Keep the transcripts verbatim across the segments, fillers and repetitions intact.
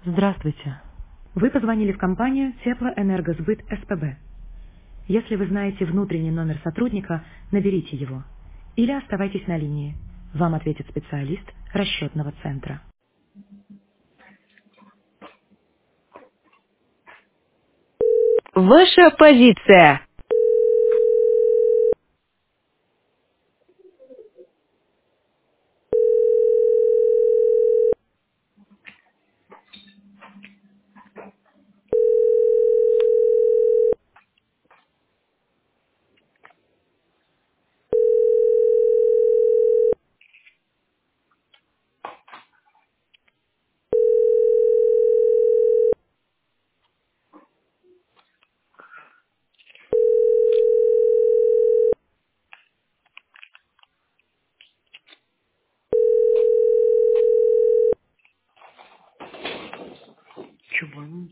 Здравствуйте. Вы позвонили в компанию Теплоэнергосбыт СПБ. Если вы знаете внутренний номер сотрудника, наберите его. Или оставайтесь на линии. Вам ответит специалист расчетного центра. Ваша позиция. Чего?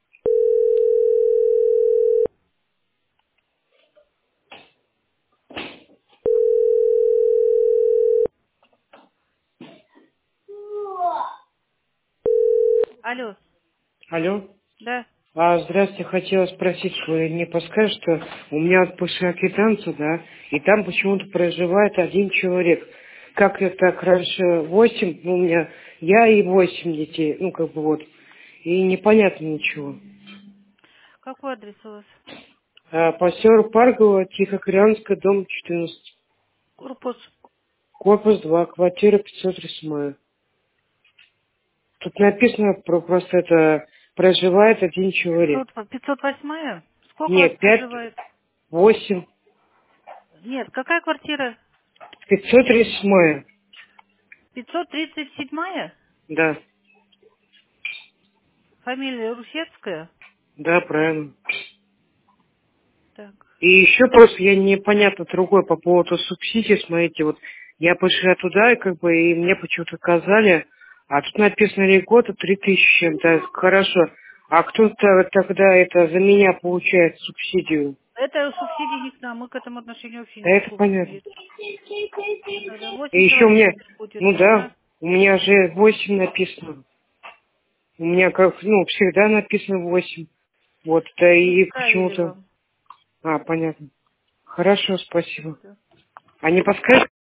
Алло, Алло. да. А, здравствуйте, хотела спросить, вы не подскажете, что у меня вот пошла квитанция, да, и там почему-то проживает один человек. Как это так раньше восемь, ну, у меня я и восемь детей, ну, как бы вот, и непонятно ничего. Какой адрес у вас? А, поселок Паргово, Тихоокеанская, дом четырнадцать, Корпус. корпус два, квартира пятьсот восемь. Тут написано про просто это проживает один человек. пятьсот, пятьсот восемь? Сколько вас Нет, пять, проживает? восемь, Нет, какая квартира? пятьсот восемь. пятьсот тридцать семь? Да, Фамилия Русецкая? да, правильно. Так. И еще просто я непонятно другой по поводу субсидий, смотрите, вот я пошла туда, и как бы, и мне почему-то сказали, а тут написано льгота три тысячи чем-то, хорошо. А кто-то тогда это за меня получает субсидию? Это субсидии не к нам, мы к этому отношения вообще Да это никакого не понятно. имеем. Это И восемь еще у человек меня, теперь будет, ну да, да? у меня же восемь написано. У меня как, ну, всегда написано восемь. Вот, да Не и справили почему-то... вам. А, понятно. Хорошо, спасибо. Да. А не подскажете?